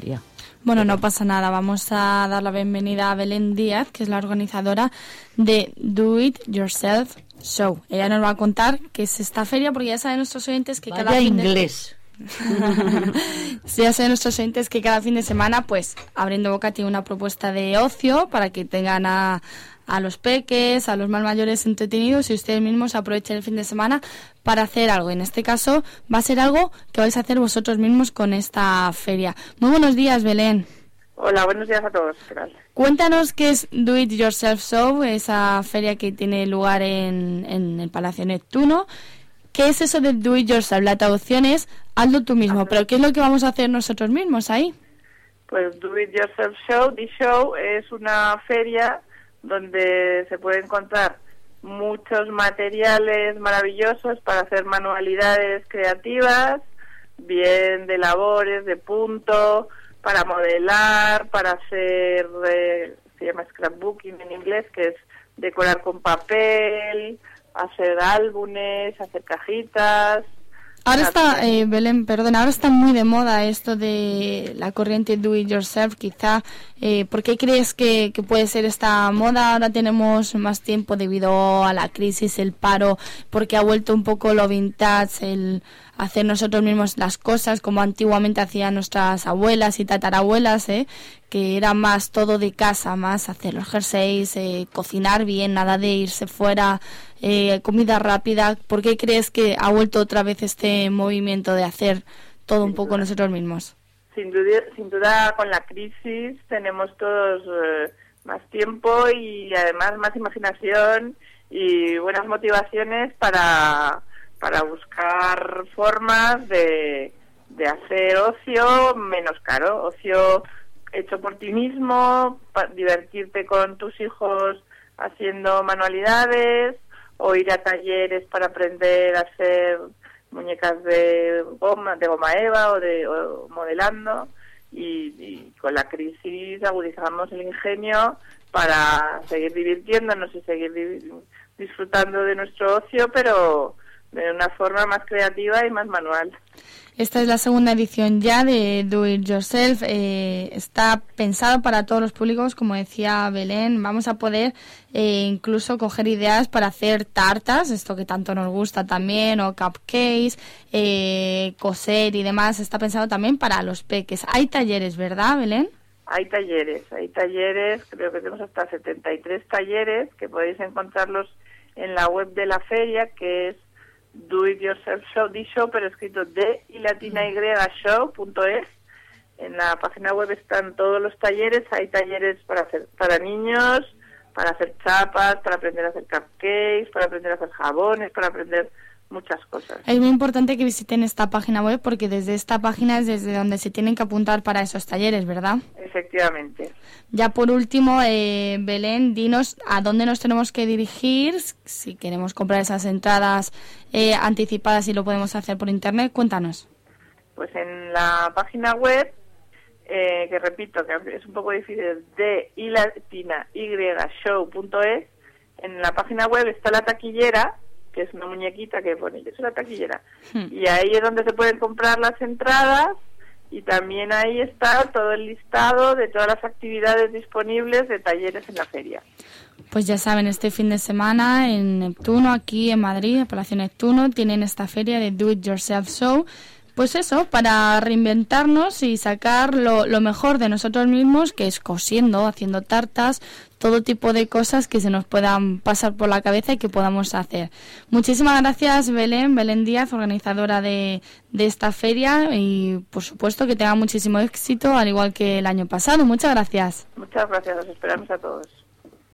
Sofía. Bueno, no pasa nada. Vamos a dar la bienvenida a Belén Díaz, que es la organizadora de Do It Yourself Show. Ella nos va a contar qué es esta feria, porque ya saben nuestros oyentes que cada fin de... inglés. Sí, ya saben nuestros oyentes que cada fin de semana, pues, Abriendo Boca tiene una propuesta de ocio para que tengan a los peques, a los más mayores entretenidos y ustedes mismos aprovechen el fin de semana para hacer algo. En este caso va a ser algo que vais a hacer vosotros mismos con esta feria. Muy buenos días, Belén. Hola, buenos días a todos. ¿Qué tal? Cuéntanos qué es Do It Yourself Show, esa feria que tiene lugar en el Palacio Neptuno. ¿Qué es eso de Do It Yourself? La traducción es hazlo tú mismo, pero ¿qué es lo que vamos a hacer nosotros mismos ahí? Pues Do It Yourself Show, The Show, es una feria donde se pueden encontrar muchos materiales maravillosos para hacer manualidades creativas, bien de labores, de punto, para modelar, para hacer, se llama scrapbooking en inglés, que es decorar con papel, hacer álbumes, hacer cajitas. Ahora está, Belén, perdona, ahora está muy de moda esto de la corriente Do It Yourself, quizá. ¿Por qué crees que puede ser esta moda? Ahora tenemos más tiempo debido a la crisis, el paro, porque ha vuelto un poco lo vintage, el hacer nosotros mismos las cosas como antiguamente hacían nuestras abuelas y tatarabuelas, que era más todo de casa, más hacer los jerseys, cocinar bien, nada de irse fuera, comida rápida. ¿Por qué crees que ha vuelto otra vez este movimiento de hacer todo un poco nosotros mismos? Sin duda, con la crisis tenemos todos más tiempo y además más imaginación y buenas motivaciones para buscar formas de hacer ocio menos caro, ocio hecho por ti mismo, divertirte con tus hijos haciendo manualidades o ir a talleres para aprender a hacer muñecas de goma eva o modelando y con la crisis agudizamos el ingenio para seguir divirtiéndonos y seguir disfrutando de nuestro ocio, pero de una forma más creativa y más manual. Esta es la segunda edición ya de Do It Yourself. Está pensado para todos los públicos, como decía Belén. Vamos a poder incluso coger ideas para hacer tartas, esto que tanto nos gusta también, o cupcakes, coser y demás. Está pensado también para los peques. Hay talleres, ¿verdad, Belén? Hay talleres, creo que tenemos hasta 73 talleres que podéis encontrarlos en la web de la feria, que es Do It Yourself Show, The Show, pero escrito D y latina Y show.es. En la página web están todos los talleres. Hay talleres para niños, para hacer chapas, para aprender a hacer cupcakes, para aprender a hacer jabones, para aprender muchas cosas. Es muy importante que visiten esta página web porque desde esta página es desde donde se tienen que apuntar para esos talleres, ¿verdad? Efectivamente. Ya por último, Belén, dinos a dónde nos tenemos que dirigir si queremos comprar esas entradas anticipadas y lo podemos hacer por internet. Cuéntanos. Pues en la página web, que repito, que es un poco difícil, de y latina y show.es, en la página web está la taquillera, que es una muñequita que pone, yo soy la taquillera, y ahí es donde se pueden comprar las entradas, y también ahí está todo el listado de todas las actividades disponibles de talleres en la feria. Pues ya saben, este fin de semana en Neptuno, aquí en Madrid, en Palacio Neptuno, tienen esta feria de Do It Yourself Show. Pues eso, para reinventarnos y sacar lo mejor de nosotros mismos, que es cosiendo, haciendo tartas, todo tipo de cosas que se nos puedan pasar por la cabeza y que podamos hacer. Muchísimas gracias, Belén Díaz, organizadora de esta feria, y por supuesto que tenga muchísimo éxito, al igual que el año pasado. Muchas gracias. Muchas gracias, los esperamos a todos.